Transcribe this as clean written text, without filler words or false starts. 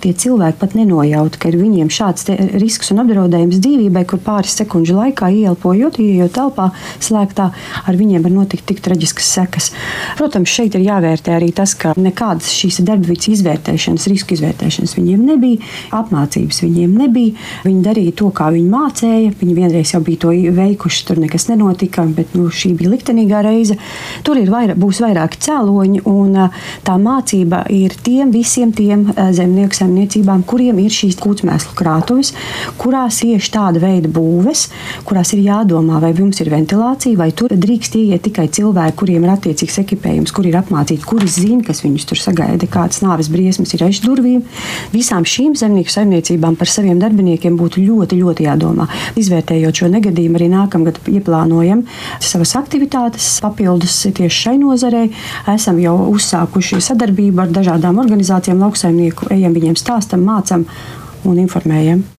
tie cilvēki pat nenojauta, ka ir viņiem šāds risks un apdraudējums dzīvībai, kur pāris sekundžu laikā ieelpojot, ieejot telpā slēgtā, ar viņiem var notikt tik traģiskas sekas. Protams, šeit ir jāvērtē arī tas, ka nekādas šīs darbvietas izvērtēšanas, risku izvērtēšanas viņiem nebija, apmācības viņiem nebija, viņi darīja to, kā viņi mācēja, viņi vienreiz jau bija to veikuši, tur nekas nenotika, bet šī bija liktenīgā reize. Tur būs vairāki cēloņi, un tā mācība ir visiem tiem zemnieku saimniecībām, kuriem ir šīs kūtsmēslu krātuves, kurās ieši tāda veida būves, kurās ir jādomā, vai jums ir ventilācija, vai tur drīkst ieiet tikai cilvēki, kuriem ir attiecīgs ekipējums, kuri ir apmācīti, kuri zina, kas viņus tur sagaida, kādas nāves briesmas ir aiz durvīm. Visām šīm zemnieku saimniecībām par saviem darbiniekiem būtu ļoti, ļoti jādomā. Izvērtējot šo negadījumu, arī nākamgad ieplānojam savas aktivitātes papildus tieši šai nozarei. Esam jau uzsākuši sadarbību ar dažādām organizācijām, lauksaimnieku, ejam viņiem stāstam, mācam un informējam.